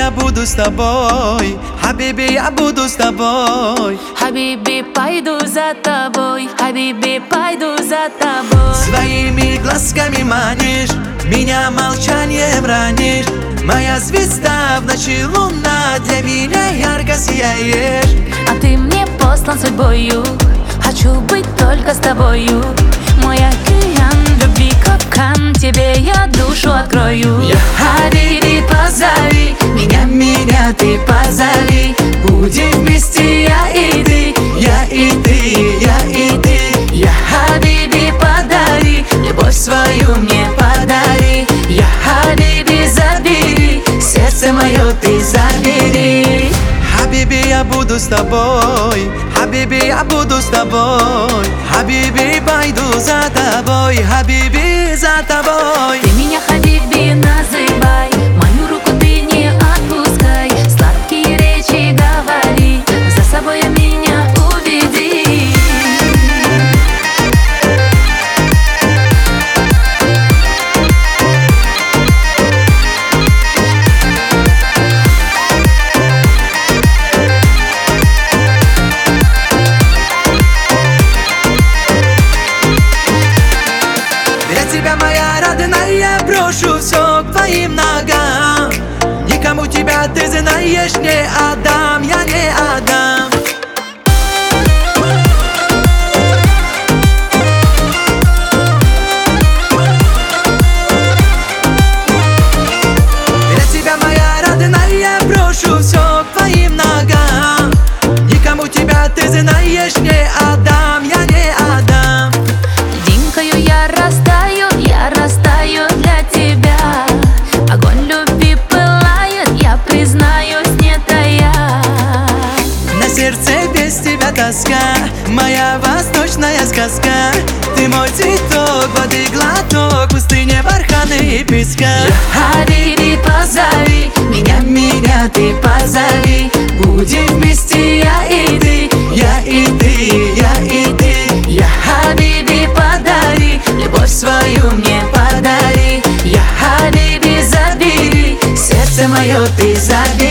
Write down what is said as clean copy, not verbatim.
я буду с тобой, Хабиби, я буду с тобой. Хабиби, пойду за тобой, Хабиби, пойду за тобой. Своими глазками манишь, меня молчанием ранишь. Моя звезда в ночи, луна, для меня ярко сияешь. А ты мне послан судьбою, хочу быть только с тобою. Мой океан любви капкан, тебе я душу открою. Хабиби, позови меня ты позови. Будем вместе я и ты, я и ты, я и ты. Я Хабиби, подари любовь свою мне подари. Я Хабиби, забери сердце мое ты забери. Хабиби, я буду с тобой, Хабиби, я буду с тобой. Хабиби, пойду за тобой, Хабиби, за тобой. Ты меня Хабиби называй, мою руку ты не отпускай. Сладкие речи говори, за собой меня уведи. Для тебя, моя родная, брошу все к твоим ногам. Никому тебя, ты знаешь, не отдам, я не отдам. Для тебя, моя родная, брошу все к твоим ногам. Никому тебя, ты знаешь, не отдам, я не отдам. Динкою я растаю для тебя. Огонь любви пылает, я признаюсь, не тая. На сердце без тебя тоска, моя восточная сказка. Ты мой цветок, воды глоток, пустыня, барханы и песка. Хабиби, позови меня ты позови. Будем вместе я и ты, я и ты, я и ты. Я Хабиби, подари любовь свою мне подари. Я Хабиби, забери сердце мое ты забери.